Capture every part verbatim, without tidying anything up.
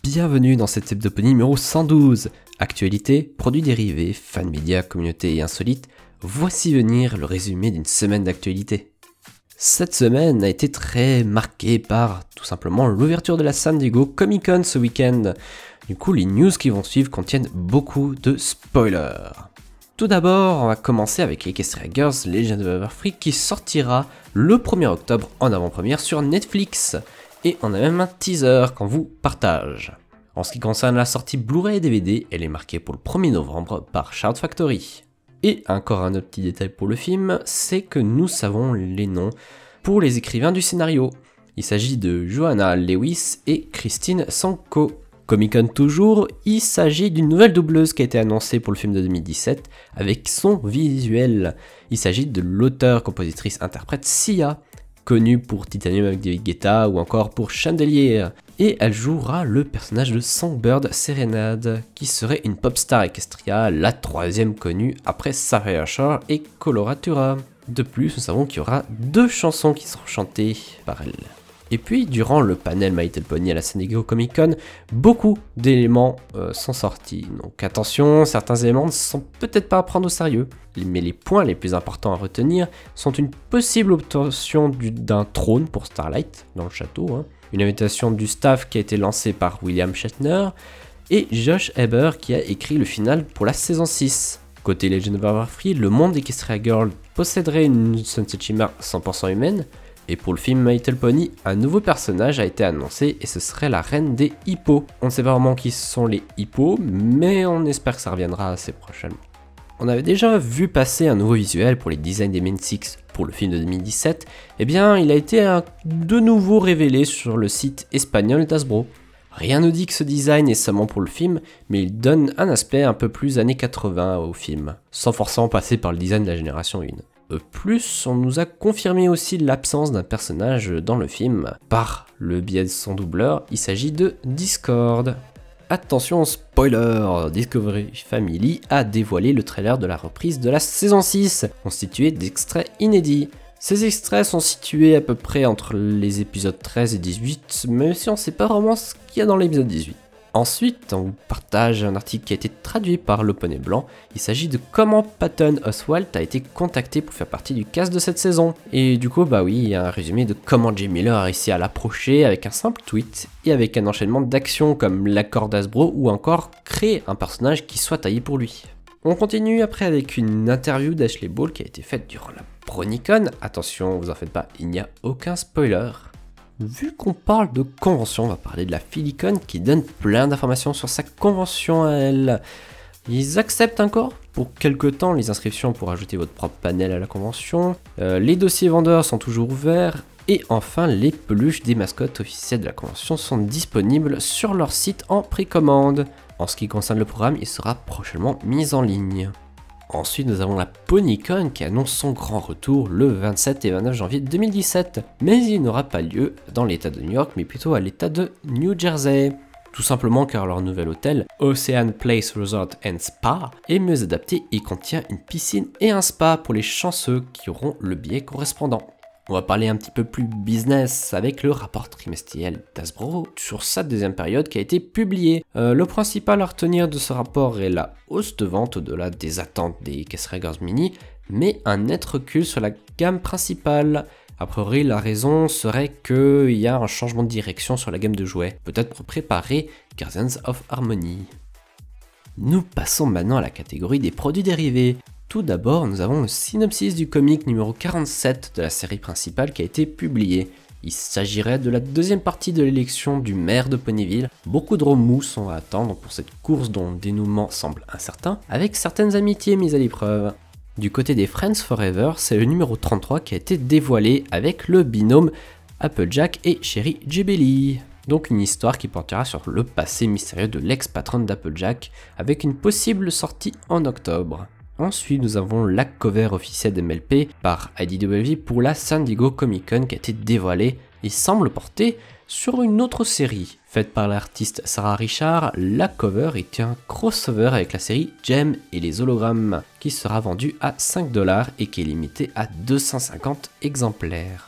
Bienvenue dans cette hebdoponie numéro cent douze. Actualité, produits dérivés, fan média, communauté et insolite. Voici venir le résumé d'une semaine d'actualité. Cette semaine a été très marquée par tout simplement l'ouverture de la San Diego Comic Con ce week-end. Du coup, les news qui vont suivre contiennent beaucoup de spoilers. Tout d'abord, on va commencer avec Equestria Girls Legend of Everfree qui sortira le premier octobre en avant-première sur Netflix. Et on a même un teaser qu'on vous partage. En ce qui concerne la sortie Blu-ray et D V D, elle est marquée pour le premier novembre par Shout Factory. Et encore un autre petit détail pour le film, c'est que nous savons les noms pour les écrivains du scénario. Il s'agit de Johanna Lewis et Christine Sanko. Comic Con toujours, il s'agit d'une nouvelle doubleuse qui a été annoncée pour le film de deux mille dix-sept avec son visuel. Il s'agit de l'auteur-compositrice-interprète Sia, connue pour Titanium avec David Guetta ou encore pour Chandelier. Et elle jouera le personnage de Songbird Serenade, qui serait une pop star Equestria, la troisième connue après Sapphire Shore et Coloratura. De plus, nous savons qu'il y aura deux chansons qui seront chantées par elle. Et puis, durant le panel My Little Pony à la San Diego Comic Con, beaucoup d'éléments euh, sont sortis. Donc attention, certains éléments ne sont peut-être pas à prendre au sérieux. Mais les points les plus importants à retenir sont une possible obtention du, d'un trône pour Starlight dans le château, hein, une invitation du staff qui a été lancée par William Shatner, et Josh Haber qui a écrit le final pour la saison six. Côté Legend of Everfree, le monde d'Equestria Girl posséderait une Sunset Shimmer cent pour cent humaine. Et pour le film My Little Pony, un nouveau personnage a été annoncé et ce serait la reine des hippos. On ne sait pas vraiment qui sont les hippos, mais on espère que ça reviendra assez prochainement. On avait déjà vu passer un nouveau visuel pour les designs des Main Six pour le film de deux mille dix-sept. Eh bien, il a été un, de nouveau révélé sur le site espagnol d'Hasbro. Rien ne dit que ce design est seulement pour le film, mais il donne un aspect un peu plus années quatre-vingts au film, sans forcément passer par le design de la génération un. Plus, on nous a confirmé aussi l'absence d'un personnage dans le film. Par le biais de son doubleur, il s'agit de Discord. Attention spoiler, Discovery Family a dévoilé le trailer de la reprise de la saison six, constitué d'extraits inédits. Ces extraits sont situés à peu près entre les épisodes treize et dix-huit, même si on ne sait pas vraiment ce qu'il y a dans l'épisode dix-huit. Ensuite, on vous partage un article qui a été traduit par Le Poney Blanc. Il s'agit de comment Patton Oswalt a été contacté pour faire partie du cast de cette saison. Et du coup, bah oui, il y a un résumé de comment Jay Miller a réussi à l'approcher avec un simple tweet et avec un enchaînement d'actions comme l'accord d'Hasbro ou encore créer un personnage qui soit taillé pour lui. On continue après avec une interview d'Ashley Ball qui a été faite durant la BronyCon. Attention, vous en faites pas, il n'y a aucun spoiler. Vu qu'on parle de convention, on va parler de la Philicon qui donne plein d'informations sur sa convention à elle. Ils acceptent encore pour quelques temps les inscriptions pour ajouter votre propre panel à la convention. Euh, les dossiers vendeurs sont toujours ouverts. Et enfin, les peluches des mascottes officielles de la convention sont disponibles sur leur site en précommande. En ce qui concerne le programme, il sera prochainement mis en ligne. Ensuite, nous avons la PonyCon qui annonce son grand retour le vingt-sept et vingt-neuf janvier deux mille dix-sept. Mais il n'aura pas lieu dans l'état de New York, mais plutôt à l'état de New Jersey. Tout simplement car leur nouvel hôtel, Ocean Place Resort and Spa, est mieux adapté et contient une piscine et un spa pour les chanceux qui auront le billet correspondant. On va parler un petit peu plus business avec le rapport trimestriel d'Hasbro sur sa deuxième période qui a été publié. Euh, le principal à retenir de ce rapport est la hausse de vente au-delà des attentes des Equestria Girls Mini, mais un net recul sur la gamme principale. A priori, la raison serait qu'il y a un changement de direction sur la gamme de jouets, peut-être pour préparer Guardians of Harmony. Nous passons maintenant à la catégorie des produits dérivés. Tout d'abord, nous avons le synopsis du comic numéro quarante-sept de la série principale qui a été publié. Il s'agirait de la deuxième partie de l'élection du maire de Ponyville. Beaucoup de remous sont à attendre pour cette course dont le dénouement semble incertain, avec certaines amitiés mises à l'épreuve. Du côté des Friends Forever, c'est le numéro trente-trois qui a été dévoilé avec le binôme Applejack et Cherry Jubilee. Donc une histoire qui portera sur le passé mystérieux de l'ex-patronne d'Applejack, avec une possible sortie en octobre. Ensuite, nous avons la cover officielle d'M L P par I D W pour la San Diego Comic Con qui a été dévoilée et semble porter sur une autre série. Faite par l'artiste Sarah Richard, la cover est un crossover avec la série Jem et les hologrammes qui sera vendue à cinq dollars et qui est limitée à deux cent cinquante exemplaires.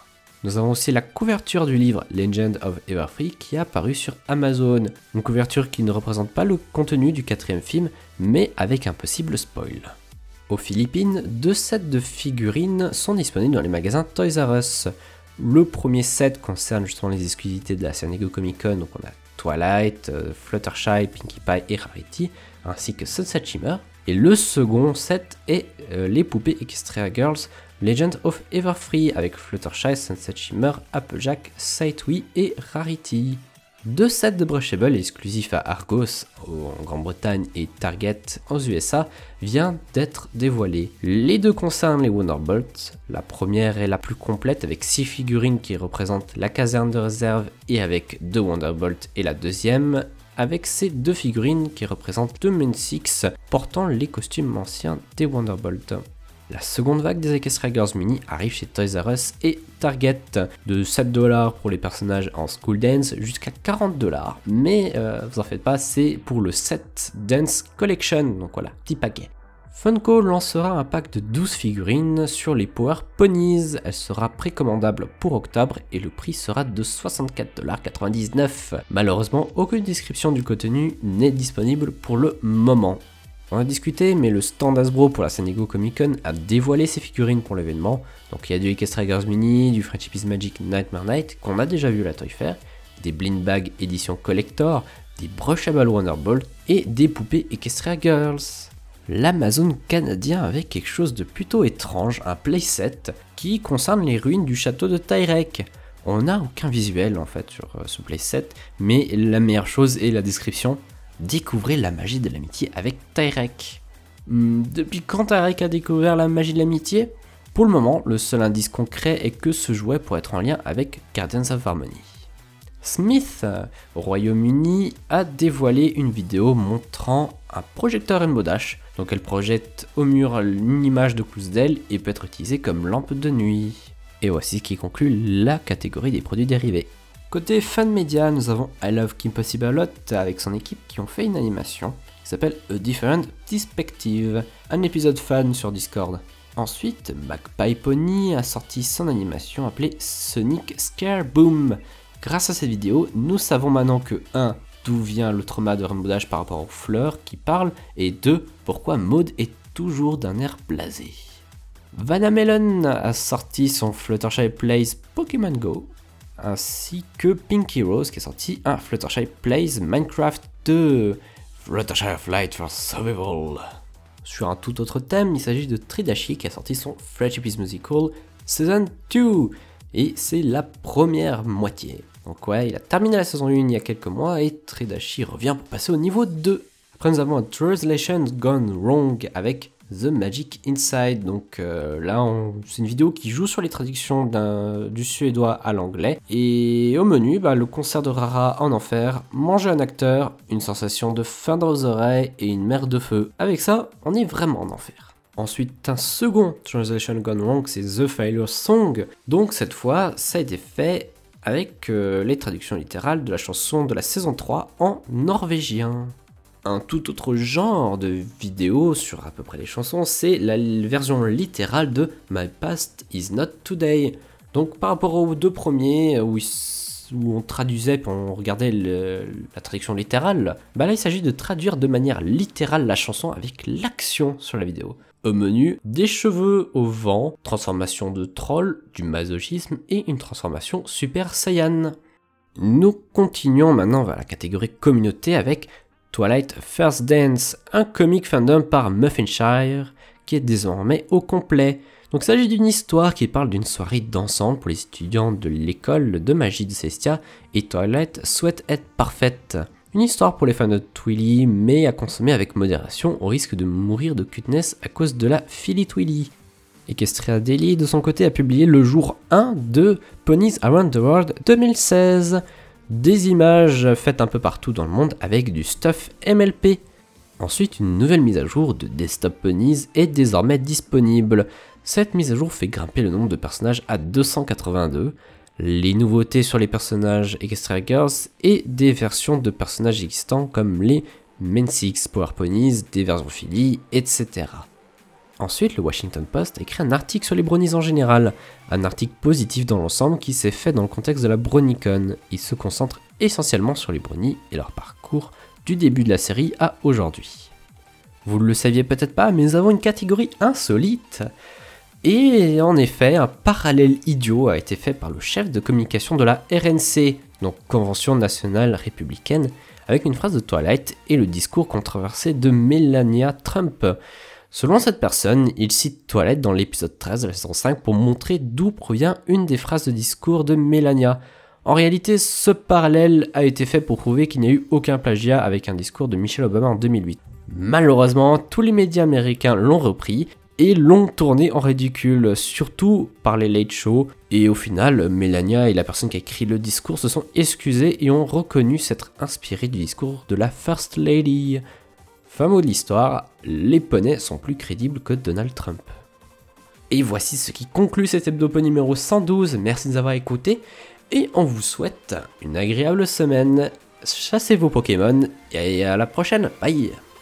Nous avons aussi la couverture du livre Legend of Everfree qui est apparu sur Amazon. Une couverture qui ne représente pas le contenu du quatrième film, mais avec un possible spoil. Aux Philippines, deux sets de figurines sont disponibles dans les magasins Toys R Us. Le premier set concerne justement les exclusivités de la San Diego Comic Con, donc on a Twilight, euh, Fluttershy, Pinkie Pie et Rarity, ainsi que Sunset Shimmer. Et le second set est euh, les poupées Equestria Girls Legend of Everfree avec Fluttershy, Sunset Shimmer, Applejack, Sightwee et Rarity. Deux sets de Brushable exclusifs à Argos en Grande-Bretagne et Target aux U S A viennent d'être dévoilés. Les deux concernent les Wonderbolts. La première est la plus complète avec six figurines qui représentent la caserne de réserve et avec deux Wonderbolts, et la deuxième avec ces deux figurines qui représentent deux Men six portant les costumes anciens des Wonderbolts. La seconde vague des Equestria Girls Mini arrive chez Toys R Us et Target, de sept dollars pour les personnages en School Dance jusqu'à quarante dollars. Mais euh, vous en faites pas, c'est pour le set Dance Collection, donc voilà, petit paquet. Funko lancera un pack de douze figurines sur les Power Ponies. Elle sera précommandable pour octobre et le prix sera de soixante-quatre dollars quatre-vingt-dix-neuf. Malheureusement, aucune description du contenu n'est disponible pour le moment. On a discuté, mais le stand Hasbro pour la San Diego Comic Con a dévoilé ses figurines pour l'événement. Donc il y a du Equestria Girls Mini, du Friendship is Magic Nightmare Night qu'on a déjà vu à la Toy Fair, des Blind Bag édition collector, des Brushable Wonderbolt et des poupées Equestria Girls. L'Amazon canadien avait quelque chose de plutôt étrange, un playset qui concerne les ruines du château de Tyrek. On n'a aucun visuel en fait sur ce playset, mais la meilleure chose est la description. Découvrez la magie de l'amitié avec Tyrek. Hmm, depuis quand Tyrek a découvert la magie de l'amitié ? Pour le moment, le seul indice concret est que ce jouet pourrait être en lien avec Guardians of Harmony. Smith, au Royaume-Uni, a dévoilé une vidéo montrant un projecteur Rainbow Dash. Donc elle projette au mur une image de Clousdale et peut être utilisée comme lampe de nuit. Et voici ce qui conclut la catégorie des produits dérivés. Côté fan média, nous avons I Love Kim Possible a Lot avec son équipe qui ont fait une animation qui s'appelle A Different Perspective, un épisode fan sur Discord. Ensuite, Magpie Pony a sorti son animation appelée Sonic Scare Boom. Grâce à cette vidéo, nous savons maintenant que un D'où vient le trauma de Rainbow Dash par rapport aux fleurs qui parlent, et deux Pourquoi Maud est toujours d'un air blasé. Vanamelon a sorti son Fluttershy Plays Pokémon Go, ainsi que Pinky Rose qui a sorti un Fluttershy Plays Minecraft deux, Fluttershy Flight for Survival. Sur un tout autre thème, il s'agit de Tridashi qui a sorti son Friendship is Musical Season deux, et c'est la première moitié. Donc ouais, il a terminé la saison un il y a quelques mois et Tridashi revient pour passer au niveau deux. Après nous avons un Translation Gone Wrong avec The Magic Inside. Donc euh, là, on... c'est une vidéo qui joue sur les traductions du suédois à l'anglais. Et au menu, bah, le concert de Rara en enfer, manger un acteur, une sensation de faim dans les oreilles et une mer de feu. Avec ça, on est vraiment en enfer. Ensuite, un second Translation Gone Wrong, c'est The Failure Song. Donc cette fois, ça a été fait avec euh, les traductions littérales de la chanson de la saison trois en norvégien. Un tout autre genre de vidéo sur à peu près les chansons, c'est la version littérale de My Past Is Not Today. Donc par rapport aux deux premiers où, où on traduisait puis on regardait le, la traduction littérale, bah là il s'agit de traduire de manière littérale la chanson avec l'action sur la vidéo. Au menu, des cheveux au vent, transformation de troll, du masochisme et une transformation Super Saiyan. Nous continuons maintenant vers la catégorie communauté avec Twilight First Dance, un comic fandom par Muffinshire qui est désormais au complet. Donc il s'agit d'une histoire qui parle d'une soirée dansante pour les étudiants de l'école de magie de Cestia et Twilight souhaite être parfaite. Une histoire pour les fans de Twilly, mais à consommer avec modération au risque de mourir de cuteness à cause de la Philly Twilly. Equestria Daily de son côté a publié le jour un de Ponies Around the World deux mille seize. Des images faites un peu partout dans le monde avec du stuff M L P. Ensuite, une nouvelle mise à jour de Desktop Ponies est désormais disponible. Cette mise à jour fait grimper le nombre de personnages à deux cent quatre-vingt-deux. Les nouveautés sur les personnages Equestria Girls et des versions de personnages existants comme les Men six Power Ponies, des versions Philly, et cetera. Ensuite, le Washington Post a écrit un article sur les brownies en général, un article positif dans l'ensemble qui s'est fait dans le contexte de la BrownieCon. Il se concentre essentiellement sur les brownies et leur parcours du début de la série à aujourd'hui. Vous ne le saviez peut-être pas, mais nous avons une catégorie insolite. Et en effet, un parallèle idiot a été fait par le chef de communication de la R N C, donc Convention Nationale Républicaine, avec une phrase de Twilight et le discours controversé de Melania Trump. Selon cette personne, il cite Twilight dans l'épisode treize de la saison cinq pour montrer d'où provient une des phrases de discours de Melania. En réalité, ce parallèle a été fait pour prouver qu'il n'y a eu aucun plagiat avec un discours de Michelle Obama en deux mille huit. Malheureusement, tous les médias américains l'ont repris et l'ont tourné en ridicule, surtout par les late shows. Et au final, Melania et la personne qui a écrit le discours se sont excusés et ont reconnu s'être inspirés du discours de la First Lady. Fin mot de l'histoire, les poneys sont plus crédibles que Donald Trump. Et voici ce qui conclut cet hebdo numéro cent douze, merci de nous avoir écoutés, et on vous souhaite une agréable semaine. Chassez vos Pokémon, et à la prochaine, bye!